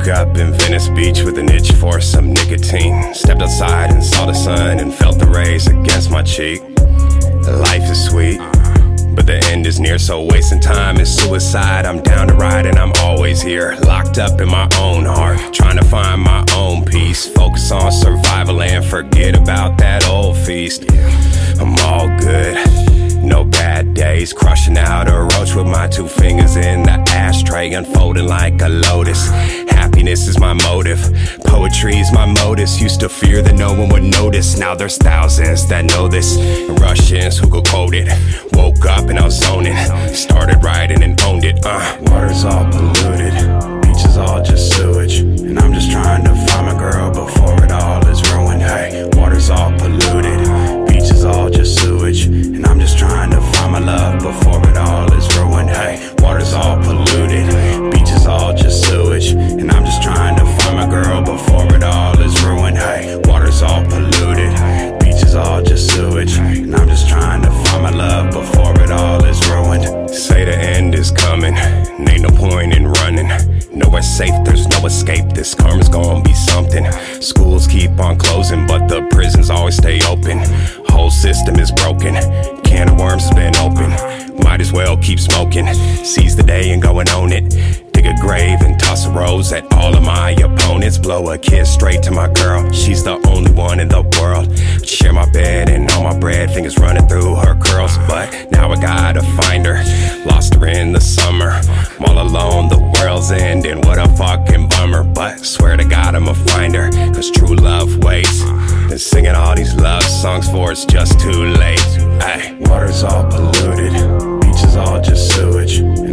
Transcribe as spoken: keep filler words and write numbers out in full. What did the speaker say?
Woke up in Venice Beach with an itch for some nicotine. Stepped outside and saw the sun and felt the rays against my cheek. Life is sweet, but the end is near, so wasting time is suicide. I'm down to ride and I'm always here, locked up in my own heart, trying to find my own peace. Focus on survival and forget about that old feast. I'm all good, no bad days. Crushing out a roach with my two fingers in the ashtray, unfolding like a lotus. Happiness is my motive, poetry's my modus. Used to fear that no one would notice, now there's thousands that know this. Russians who could quote it. Woke up and I was zoning, started writing and owned it. uh. Water's all polluted, beach is all just sewage, and I'm just trying to find my girl before it all is ruined. Hey, water's all polluted, beach is all just sewage, and I'm just trying to find my love before it all is ruined. Hey, water's all polluted, beach is all just sewage, and I'm just trying to find my girl before it all is ruined. Hey, water's all polluted, beach is all just sewage, and I'm just trying to find my love before it all is ruined. Say the end is coming, ain't no point in running. Nowhere safe, there's no escape, this karma's gonna be something. Schools keep on closing, but the prisons always stay open. Whole system is broken, can of worms has been open. Might as well keep smoking, seize the day and go and own it. Dig a grave and toss a rose at all of my opponents. Blow a kiss straight to my girl, she's the only one in the world. Share my bed and all my bread, fingers running through her curls. But now I gotta find her, lost her in the summer. I'm all alone, the world's ending, what a fucking bummer. But swear to God I'ma find her, cause true love waits. Been singing all these love songs for it's just too late. Ay. Water's all polluted, beach is all just sewage,